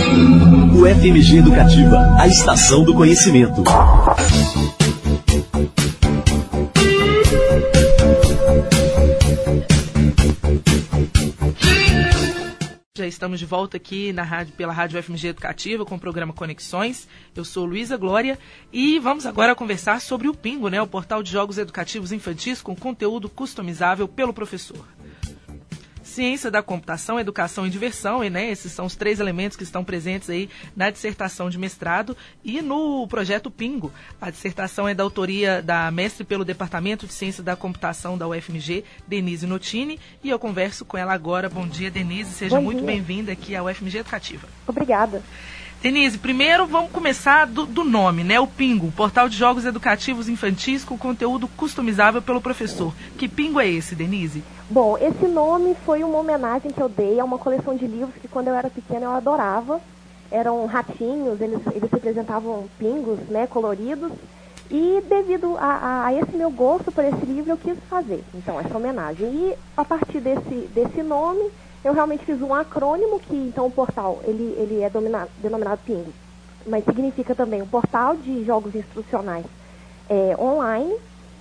UFMG Educativa, a estação do conhecimento. Já estamos de volta aqui na rádio, pela Rádio UFMG Educativa com o programa Conexões. Eu sou Luísa Glória e vamos agora conversar sobre o Pingo, o portal de jogos educativos infantis com conteúdo customizável pelo professor. Ciência da computação, educação e diversão, esses são os 3 elementos que estão presentes aí na dissertação de mestrado e no projeto Pingo. A dissertação é da autoria da mestre pelo Departamento de Ciência da Computação da UFMG, Denise Notini, e eu converso com ela agora. Bom dia, Denise, seja muito bem-vinda aqui à UFMG Educativa. Obrigada. Denise, primeiro vamos começar do nome, o Pingo, o portal de jogos educativos infantis com conteúdo customizável pelo professor. Que Pingo é esse, Denise? Bom, esse nome foi uma homenagem que eu dei a uma coleção de livros que quando eu era pequena eu adorava. Eram ratinhos, eles representavam pingos, coloridos. E devido a esse meu gosto por esse livro eu quis fazer, então, essa homenagem. E a partir desse nome, eu realmente fiz um acrônimo que, então, o portal, ele é denominado Pingo, mas significa também um portal de jogos instrucionais online.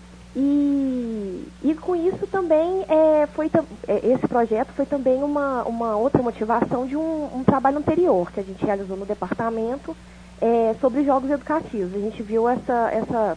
E com isso também, esse projeto foi também uma outra motivação de um trabalho anterior que a gente realizou no departamento sobre jogos educativos. A gente viu essa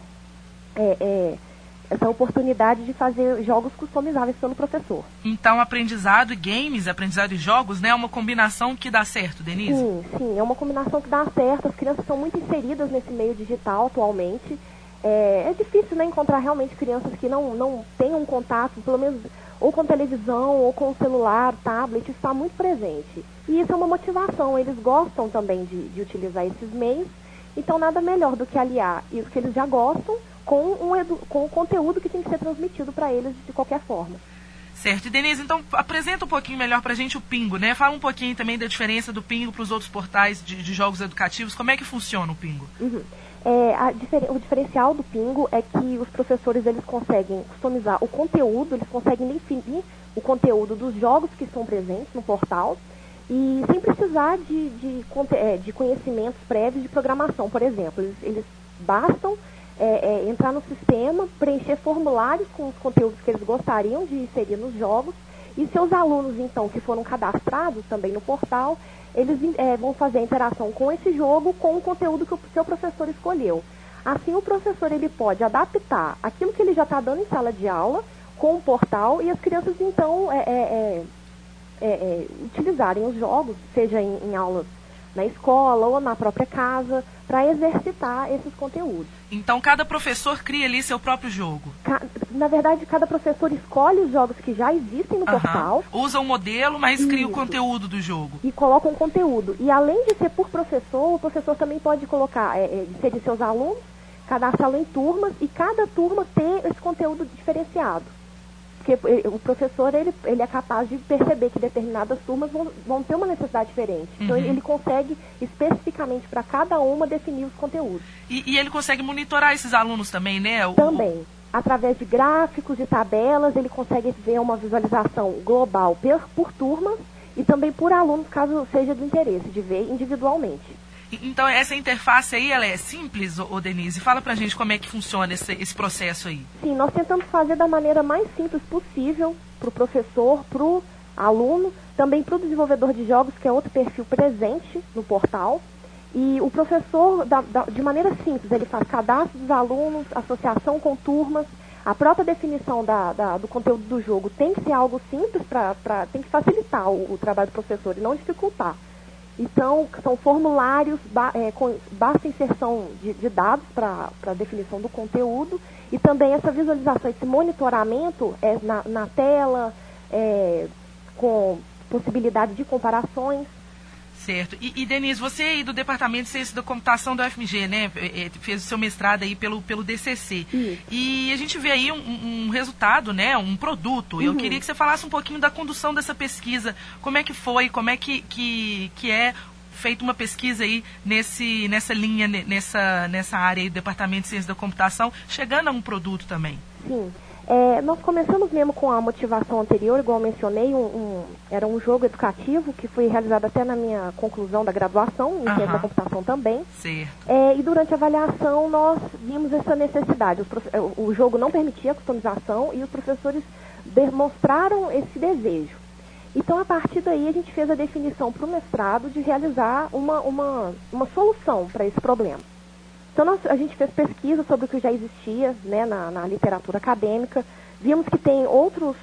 oportunidade de fazer jogos customizáveis pelo professor. Então, aprendizado e games, aprendizado e jogos, é uma combinação que dá certo, Denise? Sim, é uma combinação que dá certo. As crianças são muito inseridas nesse meio digital atualmente. É difícil encontrar realmente crianças que não tenham contato, pelo menos, ou com televisão, ou com celular, tablet, isso está muito presente. E isso é uma motivação, eles gostam também de utilizar esses meios, então nada melhor do que aliar isso que eles já gostam com o conteúdo que tem que ser transmitido para eles de qualquer forma. Certo. E, Denise, então, apresenta um pouquinho melhor para a gente o Pingo, Fala um pouquinho também da diferença do Pingo para os outros portais de jogos educativos. Como é que funciona o Pingo? O diferencial do Pingo é que os professores eles conseguem customizar o conteúdo, eles conseguem definir o conteúdo dos jogos que estão presentes no portal e sem precisar de conhecimentos prévios de programação, por exemplo. Eles bastam entrar no sistema, preencher formulários com os conteúdos que eles gostariam de inserir nos jogos e seus alunos, então, que foram cadastrados também no portal, eles vão fazer a interação com esse jogo, com o conteúdo que o seu professor escolheu. Assim, o professor ele pode adaptar aquilo que ele já está dando em sala de aula com o portal e as crianças, então, utilizarem os jogos, seja em aulas na escola ou na própria casa, para exercitar esses conteúdos. Então, cada professor cria ali seu próprio jogo? Na verdade, cada professor escolhe os jogos que já existem no portal. Usa um modelo, mas cria o conteúdo do jogo. E coloca um conteúdo. E além de ser por professor, o professor também pode colocar, inserir seus alunos, cadastrá-lo em turmas, e cada turma ter esse conteúdo diferenciado. Porque o professor ele é capaz de perceber que determinadas turmas vão ter uma necessidade diferente. Então, ele consegue, especificamente para cada uma, definir os conteúdos. E ele consegue monitorar esses alunos também, Também. Através de gráficos, de tabelas, ele consegue ver uma visualização global por turmas e também por alunos, caso seja do interesse, de ver individualmente. Então, essa interface aí, ela é simples, Denise? Fala pra gente como é que funciona esse processo aí. Sim, nós tentamos fazer da maneira mais simples possível para o professor, para o aluno, também para o desenvolvedor de jogos, que é outro perfil presente no portal. E o professor, de maneira simples, ele faz cadastro dos alunos, associação com turmas. A própria definição do conteúdo do jogo tem que ser algo simples, tem que facilitar o trabalho do professor e não dificultar. Então, são formulários, basta inserção de dados para a definição do conteúdo e também essa visualização, esse monitoramento na tela, com possibilidade de comparações. Certo. E Denise, você aí do Departamento de Ciência da Computação da UFMG, fez o seu mestrado aí pelo DCC. Isso. E a gente vê aí um resultado, um produto. Eu queria que você falasse um pouquinho da condução dessa pesquisa. Como é que foi, como é que é feita uma pesquisa aí nessa linha, nessa área aí do Departamento de Ciência da Computação, chegando a um produto também. Sim. Nós começamos mesmo com a motivação anterior, igual eu mencionei, era um jogo educativo que foi realizado até na minha conclusão da graduação, em ciência da computação também. Certo. E durante a avaliação nós vimos essa necessidade. O jogo não permitia a customização e os professores demonstraram esse desejo. Então, a partir daí, a gente fez a definição para o mestrado de realizar uma solução para esse problema. Então, a gente fez pesquisa sobre o que já existia, né, na literatura acadêmica. Vimos que tem outros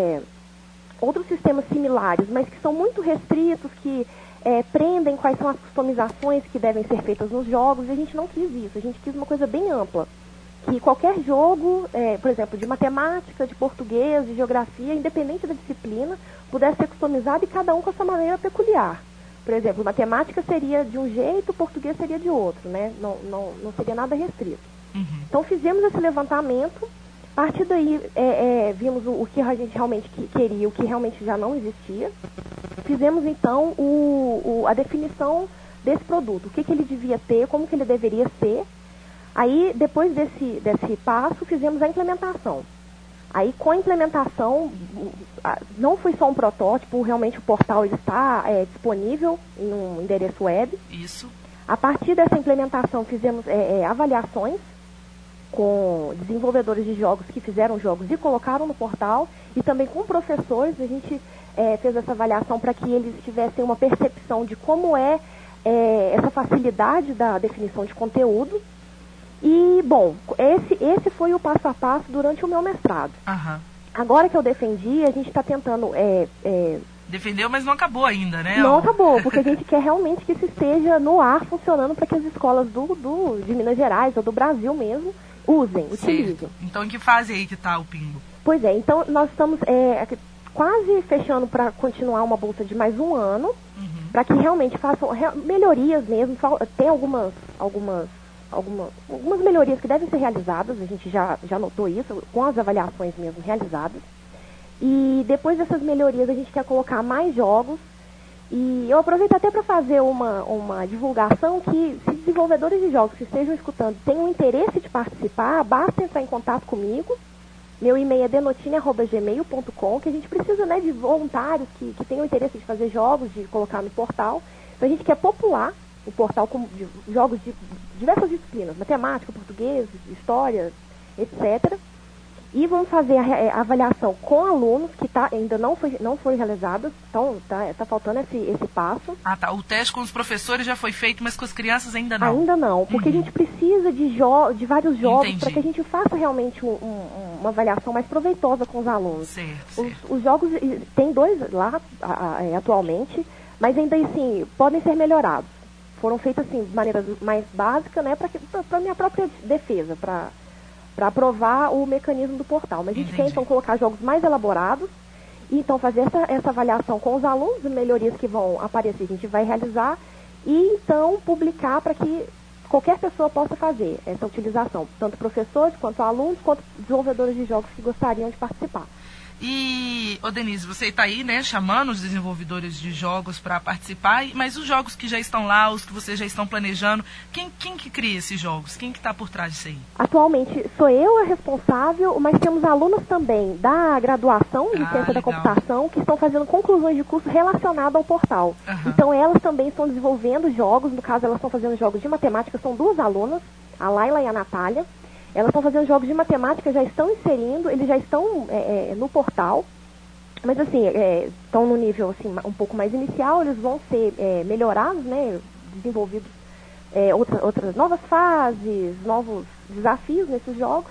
sistemas similares, mas que são muito restritos, que prendem quais são as customizações que devem ser feitas nos jogos, e a gente não quis isso. A gente quis uma coisa bem ampla. Que qualquer jogo, por exemplo, de matemática, de português, de geografia, independente da disciplina, pudesse ser customizado e cada um com a sua maneira peculiar. Por exemplo, matemática seria de um jeito, português seria de outro, né? Não seria nada restrito. Uhum. Então, fizemos esse levantamento, a partir daí vimos o que a gente realmente queria, o que realmente já não existia. Fizemos, então, a definição desse produto, o que ele devia ter, como que ele deveria ser. Aí, depois desse passo, fizemos a implementação. Aí, com a implementação, não foi só um protótipo, realmente o portal ele está disponível em um endereço web. Isso. A partir dessa implementação, fizemos avaliações com desenvolvedores de jogos que fizeram jogos e colocaram no portal, e também com professores. A gente fez essa avaliação para que eles tivessem uma percepção de como essa facilidade da definição de conteúdo. E, bom, esse foi o passo a passo durante o meu mestrado. Aham. Agora que eu defendi, a gente está tentando... Defendeu, mas não acabou ainda, né? Não acabou, porque a gente quer realmente que isso esteja no ar, funcionando, para que as escolas de Minas Gerais ou do Brasil mesmo usem, utilizem. Então, em que fase aí que está o Pingo? Pois é, então nós estamos quase fechando para continuar uma bolsa de mais um ano, para que realmente façam melhorias mesmo. Tem algumas melhorias que devem ser realizadas, a gente já notou isso, com as avaliações mesmo realizadas. E depois dessas melhorias a gente quer colocar mais jogos. E eu aproveito até para fazer uma divulgação que, se desenvolvedores de jogos que estejam escutando tenham interesse de participar, basta entrar em contato comigo. Meu e-mail é denotine@gmail.com, que a gente precisa, né, de voluntários que tenham interesse de fazer jogos, de colocar no portal. Então a gente quer popular o portal com jogos de diversas disciplinas, matemática, português, história, etc. E vamos fazer a avaliação com alunos que ainda não foi realizada, então tá faltando esse passo. Ah, tá. O teste com os professores já foi feito, mas com as crianças ainda não? Ainda não, porque a gente precisa de vários jogos para que a gente faça realmente uma avaliação mais proveitosa com os alunos. Certo. Os jogos, tem 2 lá atualmente, mas ainda assim, podem ser melhorados. Foram feitas assim, de maneira mais básica, né, para minha própria defesa, para aprovar o mecanismo do portal. Mas a gente quer, então, colocar jogos mais elaborados e, então, fazer essa avaliação com os alunos, melhorias que vão aparecer, a gente vai realizar e, então, publicar para que qualquer pessoa possa fazer essa utilização, tanto professores, quanto alunos, quanto desenvolvedores de jogos que gostariam de participar. E, Denise, você está aí, né, chamando os desenvolvedores de jogos para participar, mas os jogos que já estão lá, os que vocês já estão planejando, quem que cria esses jogos? Quem que está por trás disso aí? Atualmente sou eu a responsável, mas temos alunos também da graduação de ciência da computação que estão fazendo conclusões de curso relacionado ao portal. Então elas também estão desenvolvendo jogos, no caso elas estão fazendo jogos de matemática, são 2 alunas, a Laila e a Natália. Elas estão fazendo jogos de matemática, já estão inserindo, eles já estão no portal, mas assim, estão no nível assim, um pouco mais inicial, eles vão ser melhorados, né, desenvolvidos outras novas fases, novos desafios nesses jogos.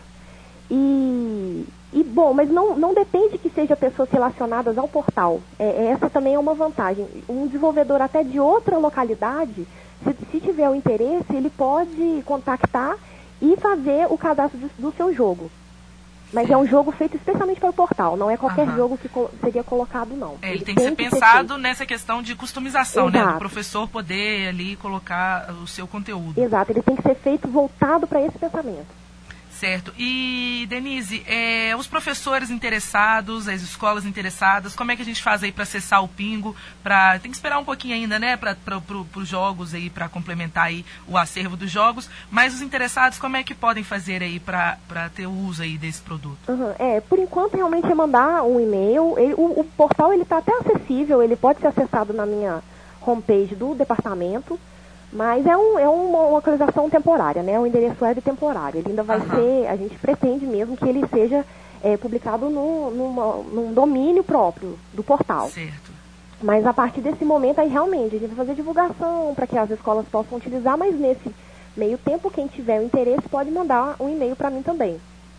E bom, mas não depende que seja pessoas relacionadas ao portal. Essa também é uma vantagem. Um desenvolvedor até de outra localidade, se tiver o interesse, ele pode contactar e fazer o cadastro do seu jogo. Mas é um jogo feito especialmente para o portal, não é qualquer jogo que seria colocado, não. Ele tem que ser pensado nessa questão de customização, né? Do professor poder ali colocar o seu conteúdo. Exato, ele tem que ser feito voltado para esse pensamento. Certo. E, Denise, os professores interessados, as escolas interessadas, como é que a gente faz aí para acessar o Pingo? Tem que esperar um pouquinho ainda, né, para os jogos aí, para complementar aí o acervo dos jogos, mas os interessados, como é que podem fazer aí para ter o uso aí desse produto? Por enquanto, realmente é mandar um e-mail. O portal está até acessível, ele pode ser acessado na minha homepage do departamento. Mas é uma localização temporária, né? O endereço web temporário. Ele ainda vai ser, a gente pretende mesmo que ele seja publicado num domínio próprio do portal. Certo. Mas a partir desse momento, aí realmente, a gente vai fazer divulgação para que as escolas possam utilizar, mas nesse meio tempo, quem tiver o interesse pode mandar um e-mail para mim também.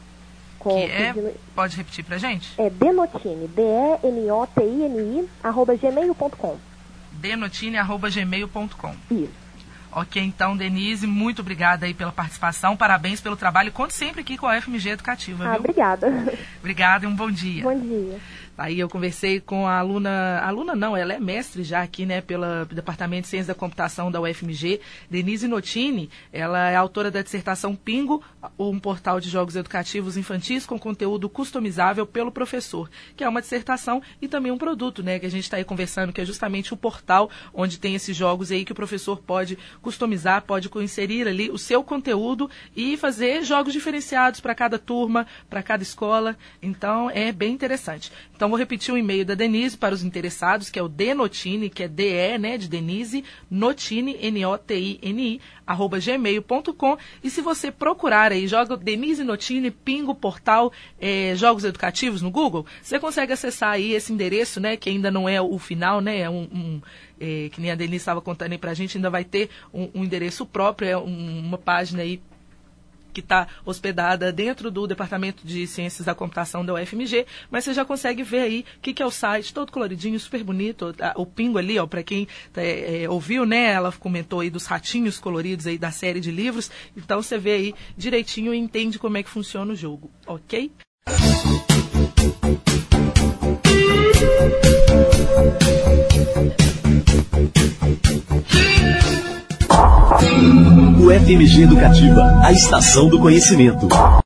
Pode repetir pra gente? É Denotini, DENOTINI, @gmail.com. denotini@gmail.com. Isso. Ok, então, Denise, muito obrigada aí pela participação, parabéns pelo trabalho, conte sempre aqui com a FMG Educativa, viu? Obrigada. Obrigada e um bom dia. Bom dia. Aí eu conversei com a aluna não, ela é mestre já aqui, né, pelo Departamento de Ciência da Computação da UFMG, Denise Notini. Ela é autora da dissertação Pingo, um portal de jogos educativos infantis com conteúdo customizável pelo professor, que é uma dissertação e também um produto, né, que a gente está aí conversando, que é justamente o portal onde tem esses jogos aí que o professor pode customizar, pode inserir ali o seu conteúdo e fazer jogos diferenciados para cada turma, para cada escola. Então, é bem interessante. Então, vou repetir o e-mail da Denise para os interessados, que é o Denotini, que é DE, né, de Denise, Notini, NOTINI, @gmail.com. E se você procurar aí, joga Denise Notini, Pingo, portal, jogos educativos no Google, você consegue acessar aí esse endereço, né, que ainda não é o final, né, que nem a Denise estava contando aí pra gente, ainda vai ter um endereço próprio, uma página aí que está hospedada dentro do Departamento de Ciências da Computação da UFMG, mas você já consegue ver aí o que é o site, todo coloridinho, super bonito, o Pingo ali, ó, para quem ouviu, né, ela comentou aí dos ratinhos coloridos aí da série de livros, então você vê aí direitinho e entende como é que funciona o jogo, ok? UFMG Educativa, a estação do conhecimento.